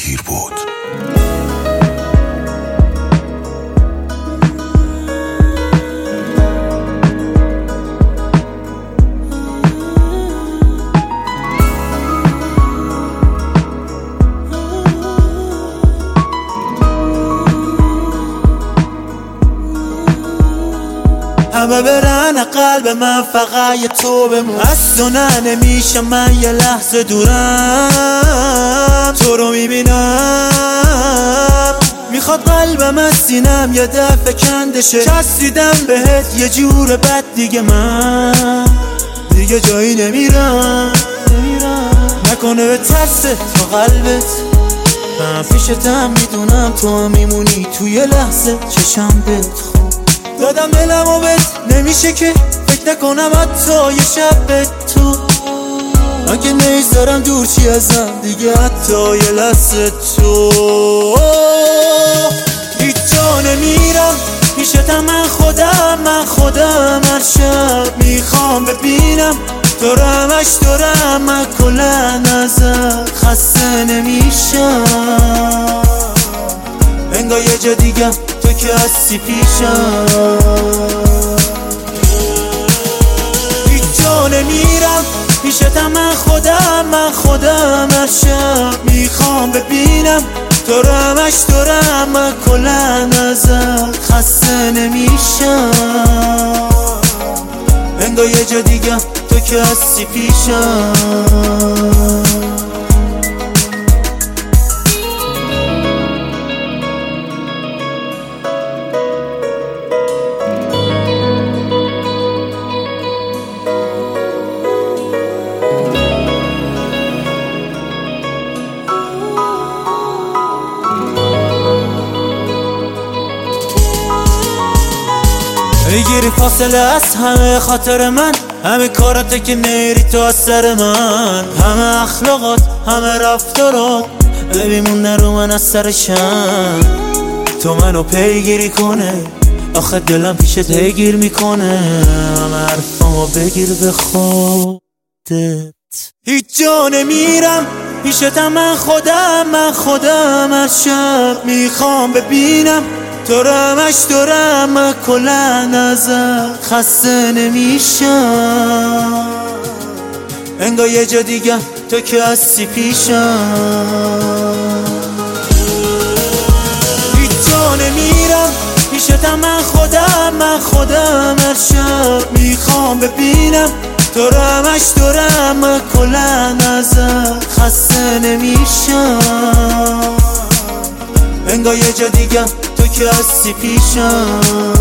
تیر بود. همه برن قلب من فقط یه تو بمون. از تو نمیشم من یه لحظه دورم، تو رو میبینم میخواد قلبم از سینم یه دفعه کنده شه. چسبیدم بهت یه جور بد دیگه من دیگه جایی نمیرم نکنه به ترس تو قلبت من پیشتم میدونم تو هم میمونی توی لحظه چشم بهت خوب دادم دلمو بهت نمیشه که فکر نکنم حتی یه شب به تو من که نیزارم دور چی ازم دیگه حتی یه لحظه تو هیچ جا نمیرم پیشتم من خودم هر شب میخوام ببینم دورمش دورم من کلن ازت خسته نمیشم انگار یه جا دیگه تو که هستی پیشم هیچ جا نمیرم پیشتم من خودم هر شب میخوام ببینم دورمش دورم من کلن ازت خسته نمیشم انگار یه جا دیگه تو که هستی پیشم بگیری فاصله از همه خاطر من همه کارات که نیری تو از سر من همه اخلاقات همه رفتارات بمونه رو من از سرشم تو منو پیگیری کنه آخه دلم پیشت هیگیر میکنه همه حرفامو بگیر به خودت هیچ جا نمیرم پیشتم من خودم هر شب میخوام ببینم دورم من کلن ازت خسته نمیشم انگار یه جا دیگه تو که هستی پیشم هیچ جا نمیرم پیشتم من خودم هر شب میخوام ببینم دورم من کلن ازت خسته نمیشم انگار یه جا دیگه تو که هستی پیشم